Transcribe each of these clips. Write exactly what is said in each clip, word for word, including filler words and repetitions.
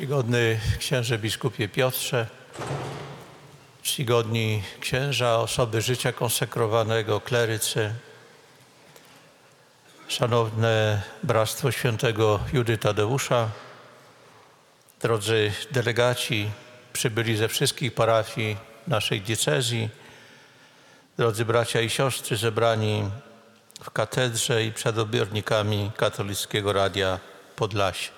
Czcigodny księże biskupie Piotrze, czcigodni księża, osoby życia konsekrowanego, klerycy, szanowne Bractwo Świętego Judy Tadeusza, drodzy delegaci przybyli ze wszystkich parafii naszej diecezji, drodzy bracia i siostry zebrani w katedrze i przed odbiornikami Katolickiego Radia Podlasie.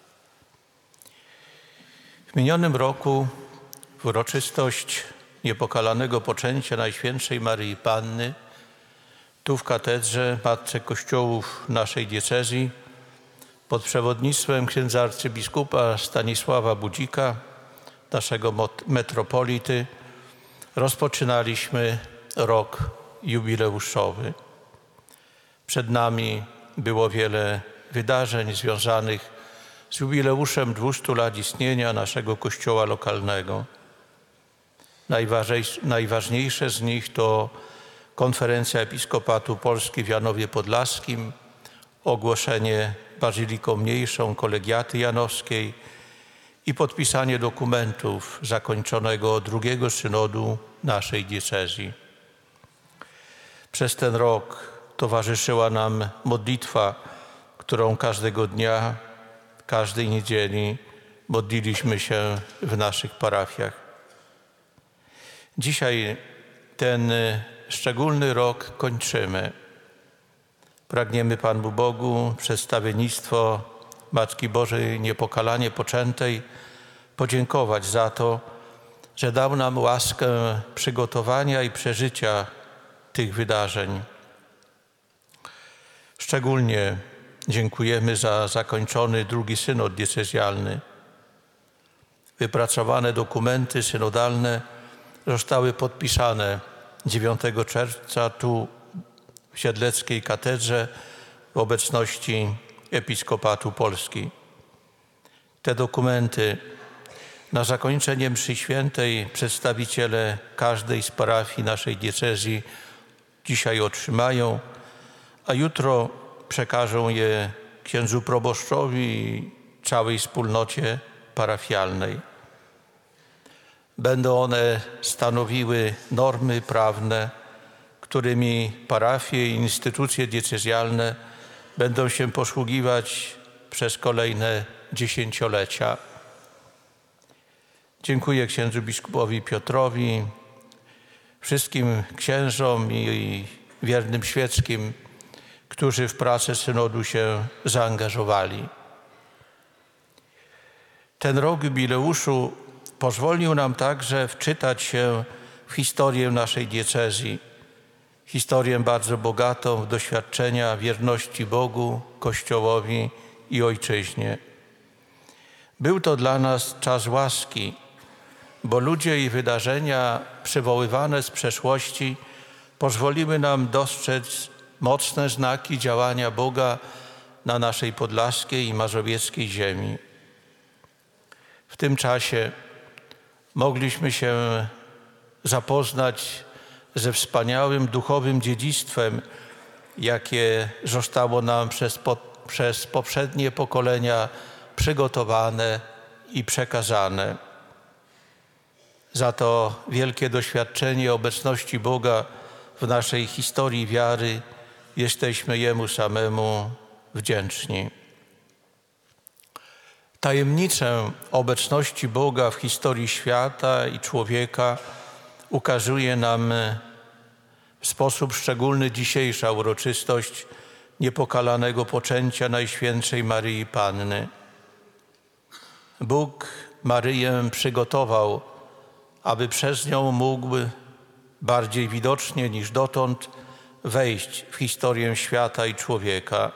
W minionym roku w uroczystość niepokalanego poczęcia Najświętszej Maryi Panny tu w katedrze, matce kościołów naszej diecezji, pod przewodnictwem księdza arcybiskupa Stanisława Budzika, naszego metropolity, rozpoczynaliśmy rok jubileuszowy. Przed nami było wiele wydarzeń związanych z jubileuszem dwustu lat istnienia naszego kościoła lokalnego. Najważniejsze z nich to konferencja Episkopatu Polski w Janowie Podlaskim, ogłoszenie bazyliką mniejszą kolegiaty janowskiej i podpisanie dokumentów zakończonego drugiego synodu naszej diecezji. Przez ten rok towarzyszyła nam modlitwa, którą każdego dnia, każdej niedzieli modliliśmy się w naszych parafiach. Dzisiaj ten szczególny rok kończymy. Pragniemy Panu Bogu przez stawiennictwo Matki Bożej Niepokalanie Poczętej podziękować za to, że dał nam łaskę przygotowania i przeżycia tych wydarzeń. Szczególnie dziękujemy za zakończony drugi synod diecezjalny. Wypracowane dokumenty synodalne zostały podpisane dziewiątego czerwca tu w Siedleckiej Katedrze w obecności Episkopatu Polski. Te dokumenty na zakończenie mszy świętej przedstawiciele każdej z parafii naszej diecezji dzisiaj otrzymają, a jutro przekażą je księdzu proboszczowi i całej wspólnocie parafialnej. Będą one stanowiły normy prawne, którymi parafie i instytucje diecezjalne będą się posługiwać przez kolejne dziesięciolecia. Dziękuję księdzu biskupowi Piotrowi, wszystkim księżom i wiernym świeckim, którzy w pracę synodu się zaangażowali. Ten rok jubileuszu pozwolił nam także wczytać się w historię naszej diecezji, historię bardzo bogatą w doświadczenia wierności Bogu, Kościołowi i Ojczyźnie. Był to dla nas czas łaski, bo ludzie i wydarzenia przywoływane z przeszłości pozwoliły nam dostrzec mocne znaki działania Boga na naszej podlaskiej i mazowieckiej ziemi. W tym czasie mogliśmy się zapoznać ze wspaniałym duchowym dziedzictwem, jakie zostało nam przez, po, przez poprzednie pokolenia przygotowane i przekazane. Za to wielkie doświadczenie obecności Boga w naszej historii wiary jesteśmy Jemu samemu wdzięczni. Tajemnicę obecności Boga w historii świata i człowieka ukazuje nam w sposób szczególny dzisiejsza uroczystość niepokalanego poczęcia Najświętszej Maryi Panny. Bóg Maryję przygotował, aby przez nią mógł bardziej widocznie niż dotąd wejść w historię świata i człowieka.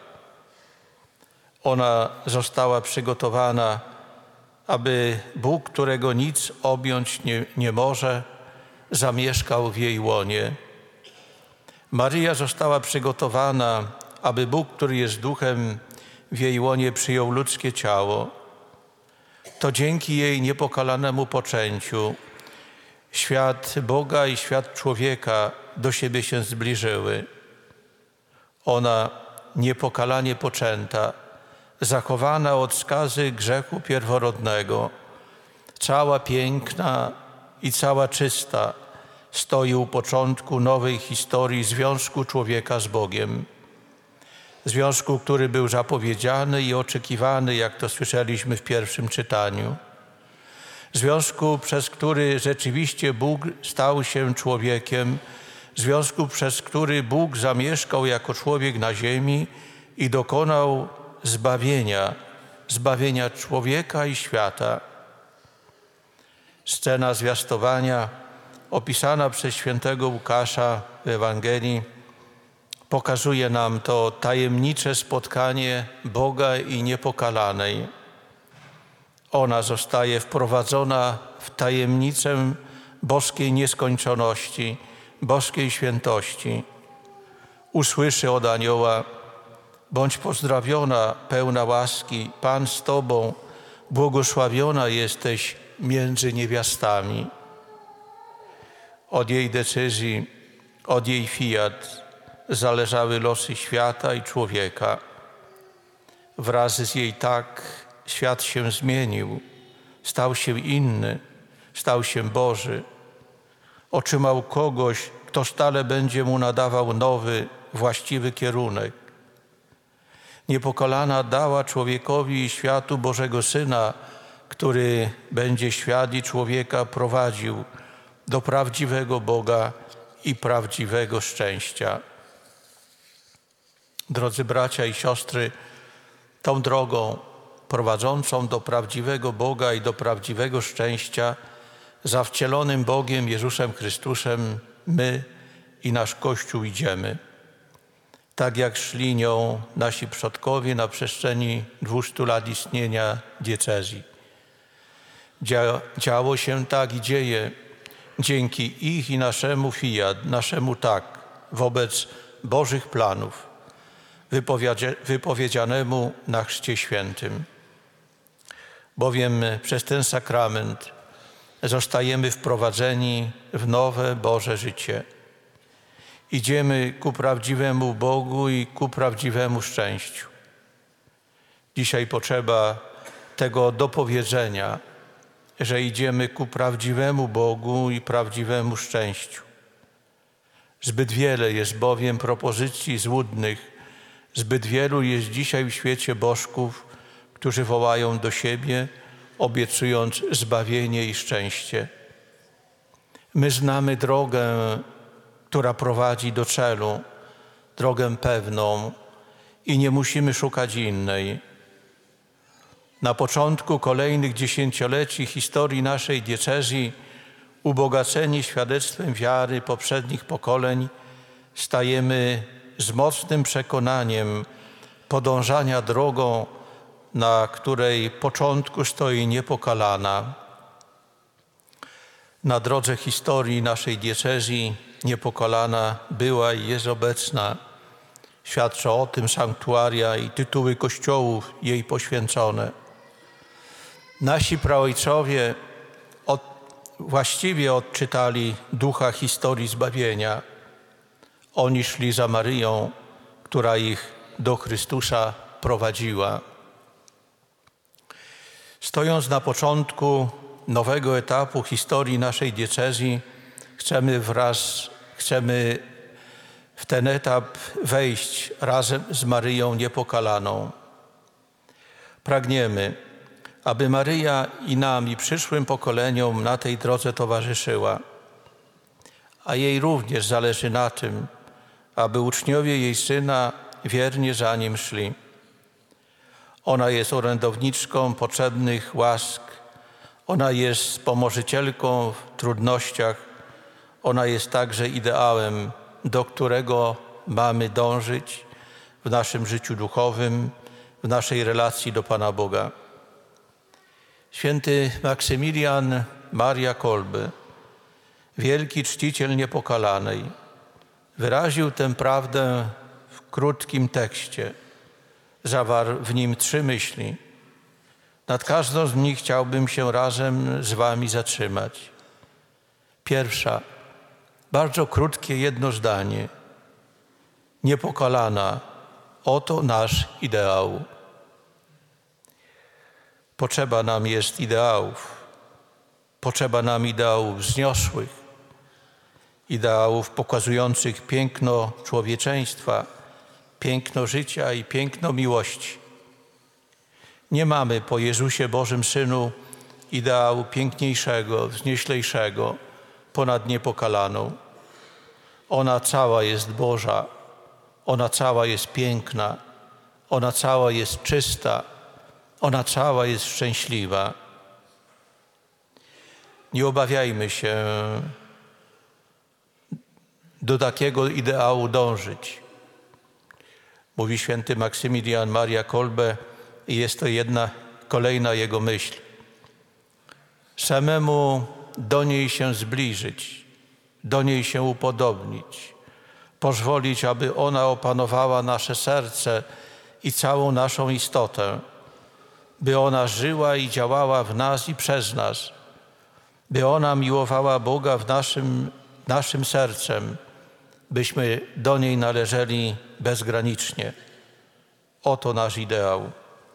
Ona została przygotowana, aby Bóg, którego nic objąć nie, nie może, zamieszkał w jej łonie. Maryja została przygotowana, aby Bóg, który jest duchem, w jej łonie przyjął ludzkie ciało. To dzięki jej niepokalanemu poczęciu świat Boga i świat człowieka do siebie się zbliżyły. Ona, niepokalanie poczęta, zachowana od skazy grzechu pierworodnego, cała piękna i cała czysta, stoi u początku nowej historii związku człowieka z Bogiem. Związku, który był zapowiedziany i oczekiwany, jak to słyszeliśmy w pierwszym czytaniu. Związku, przez który rzeczywiście Bóg stał się człowiekiem, związku, przez który Bóg zamieszkał jako człowiek na ziemi i dokonał zbawienia, zbawienia człowieka i świata. Scena zwiastowania opisana przez świętego Łukasza w Ewangelii pokazuje nam to tajemnicze spotkanie Boga i niepokalanej. Ona zostaje wprowadzona w tajemnicę boskiej nieskończoności, boskiej świętości. Usłyszy od anioła: bądź pozdrowiona, pełna łaski, Pan z Tobą, błogosławiona jesteś między niewiastami. Od jej decyzji, od jej fiat zależały losy świata i człowieka. Wraz z jej tak świat się zmienił, stał się inny, stał się Boży. Otrzymał kogoś, kto stale będzie mu nadawał nowy, właściwy kierunek. Niepokalana dała człowiekowi i światu Bożego Syna, który będzie świat i człowieka prowadził do prawdziwego Boga i prawdziwego szczęścia. Drodzy bracia i siostry, tą drogą prowadzącą do prawdziwego Boga i do prawdziwego szczęścia za wcielonym Bogiem Jezusem Chrystusem my i nasz Kościół idziemy. Tak jak szli nią nasi przodkowie na przestrzeni dwustu lat istnienia diecezji. Dzia- działo się tak i dzieje dzięki ich i naszemu fiat, naszemu tak wobec Bożych planów, wypowiedzia- wypowiedzianemu na Chrzcie Świętym. Bowiem przez ten sakrament zostajemy wprowadzeni w nowe Boże życie. Idziemy ku prawdziwemu Bogu i ku prawdziwemu szczęściu. Dzisiaj potrzeba tego dopowiedzenia, że idziemy ku prawdziwemu Bogu i prawdziwemu szczęściu. Zbyt wiele jest bowiem propozycji złudnych, zbyt wielu jest dzisiaj w świecie bożków, którzy wołają do siebie, obiecując zbawienie i szczęście. My znamy drogę, która prowadzi do celu, drogę pewną i nie musimy szukać innej. Na początku kolejnych dziesięcioleci historii naszej diecezji, ubogaceni świadectwem wiary poprzednich pokoleń, stajemy z mocnym przekonaniem podążania drogą, na której początku stoi niepokalana. Na drodze historii naszej diecezji niepokalana była i jest obecna. Świadczą o tym sanktuaria i tytuły kościołów jej poświęcone. Nasi praojcowie od, właściwie odczytali ducha historii zbawienia. Oni szli za Maryją, która ich do Chrystusa prowadziła. Stojąc na początku nowego etapu historii naszej diecezji, chcemy wraz, chcemy w ten etap wejść razem z Maryją Niepokalaną. Pragniemy, aby Maryja i nam, i przyszłym pokoleniom na tej drodze towarzyszyła, a jej również zależy na tym, aby uczniowie jej Syna wiernie za Nim szli. Ona jest orędowniczką potrzebnych łask, ona jest wspomożycielką w trudnościach, ona jest także ideałem, do którego mamy dążyć w naszym życiu duchowym, w naszej relacji do Pana Boga. Święty Maksymilian Maria Kolbe, wielki czciciel Niepokalanej, wyraził tę prawdę w krótkim tekście. Zawarł w nim trzy myśli. Nad każdą z nich chciałbym się razem z Wami zatrzymać. Pierwsza, bardzo krótkie jedno zdanie. Niepokalana, oto nasz ideał. Potrzeba nam jest ideałów. Potrzeba nam ideałów wzniosłych, ideałów pokazujących piękno człowieczeństwa, piękno życia i piękno miłości. Nie mamy po Jezusie Bożym Synu ideału piękniejszego, wznieślejszego ponad niepokalaną. Ona cała jest Boża, ona cała jest piękna, ona cała jest czysta, ona cała jest szczęśliwa. Nie obawiajmy się do takiego ideału dążyć. Mówi święty Maksymilian Maria Kolbe i jest to jedna, kolejna jego myśl. Samemu do niej się zbliżyć, do niej się upodobnić, pozwolić, aby ona opanowała nasze serce i całą naszą istotę, by ona żyła i działała w nas i przez nas, by ona miłowała Boga w naszym, naszym sercem, byśmy do niej należeli bezgranicznie. Oto nasz ideał.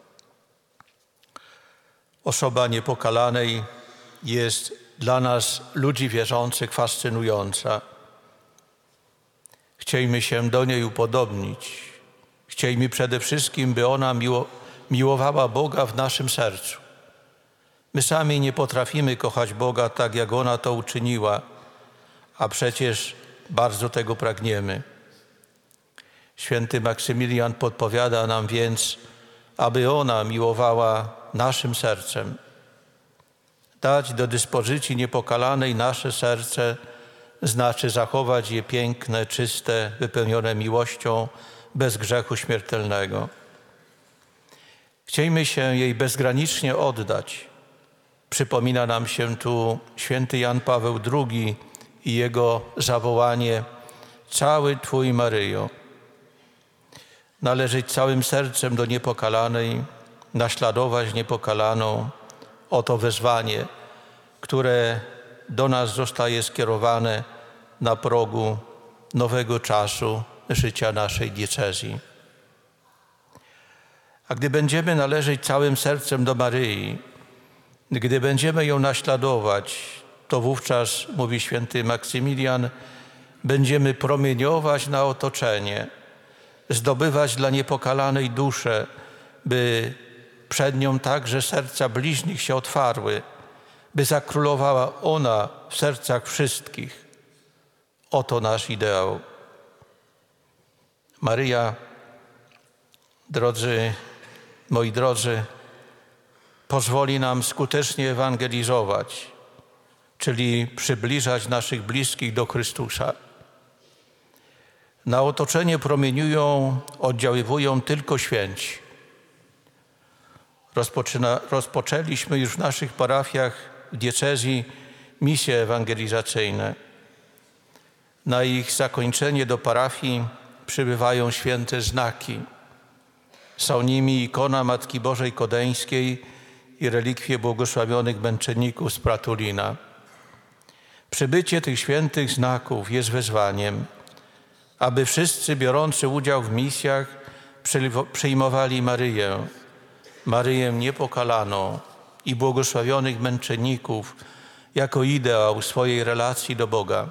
Osoba niepokalanej jest dla nas, ludzi wierzących, fascynująca. Chciejmy się do niej upodobnić. Chciejmy przede wszystkim, by ona miło, miłowała Boga w naszym sercu. My sami nie potrafimy kochać Boga tak, jak ona to uczyniła, a przecież bardzo tego pragniemy. Święty Maksymilian podpowiada nam więc, aby ona miłowała naszym sercem. Dać do dyspozycji niepokalanej nasze serce znaczy zachować je piękne, czyste, wypełnione miłością, bez grzechu śmiertelnego. Chciejmy się jej bezgranicznie oddać. Przypomina nam się tu święty Jan Paweł drugi i jego zawołanie: cały Twój Maryjo. Należeć całym sercem do niepokalanej, naśladować niepokalaną. Oto wezwanie, które do nas zostaje skierowane na progu nowego czasu życia naszej diecezji. A gdy będziemy należeć całym sercem do Maryi, gdy będziemy ją naśladować, to wówczas, mówi święty Maksymilian, będziemy promieniować na otoczenie, zdobywać dla niepokalanej duszę, by przed nią także serca bliźnich się otwarły, by zakrólowała ona w sercach wszystkich. Oto nasz ideał. Maryja, drodzy, moi drodzy, pozwoli nam skutecznie ewangelizować, czyli przybliżać naszych bliskich do Chrystusa. Na otoczenie promieniują, oddziaływują tylko święci. Rozpoczyna, rozpoczęliśmy już w naszych parafiach w diecezji misje ewangelizacyjne. Na ich zakończenie do parafii przybywają święte znaki. Są nimi ikona Matki Bożej Kodeńskiej i relikwie błogosławionych męczenników z Pratulina. Przybycie tych świętych znaków jest wezwaniem, aby wszyscy biorący udział w misjach przyjmowali Maryję, Maryję niepokalaną i błogosławionych męczenników jako ideał swojej relacji do Boga.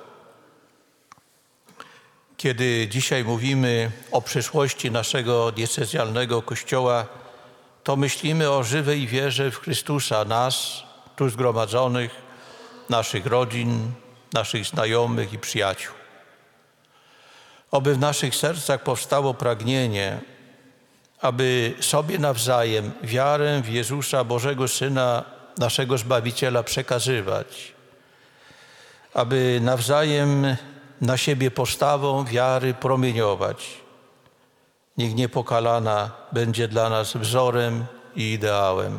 Kiedy dzisiaj mówimy o przyszłości naszego diecezjalnego Kościoła, to myślimy o żywej wierze w Chrystusa, nas tu zgromadzonych, naszych rodzin, naszych znajomych i przyjaciół. Oby w naszych sercach powstało pragnienie, aby sobie nawzajem wiarę w Jezusa, Bożego Syna, naszego Zbawiciela przekazywać, aby nawzajem na siebie postawą wiary promieniować. Niech niepokalana będzie dla nas wzorem i ideałem.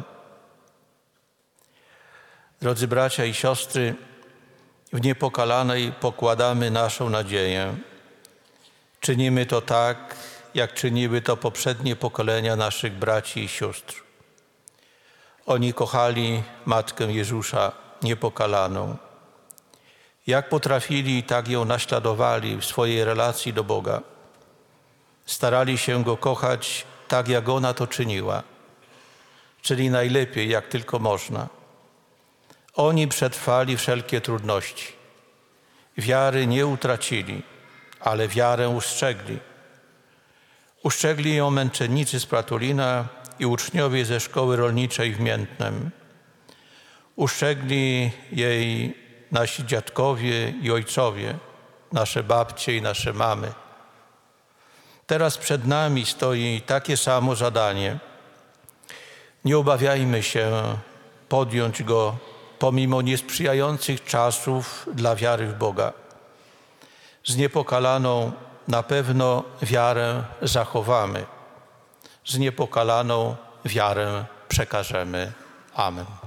Drodzy bracia i siostry, w niepokalanej pokładamy naszą nadzieję. Czynimy to tak, jak czyniły to poprzednie pokolenia naszych braci i sióstr. Oni kochali Matkę Jezusa niepokalaną. Jak potrafili, tak ją naśladowali w swojej relacji do Boga. Starali się Go kochać tak, jak ona to czyniła. czyli najlepiej, jak tylko można. Oni przetrwali wszelkie trudności. Wiary nie utracili, ale wiarę ustrzegli. Ustrzegli ją męczennicy z Pratulina i uczniowie ze szkoły rolniczej w Miętnem. Ustrzegli jej nasi dziadkowie i ojcowie, nasze babcie i nasze mamy. Teraz przed nami stoi takie samo zadanie. Nie obawiajmy się podjąć go pomimo niesprzyjających czasów dla wiary w Boga. Z niepokalaną na pewno wiarę zachowamy. Z niepokalaną wiarę przekażemy. Amen.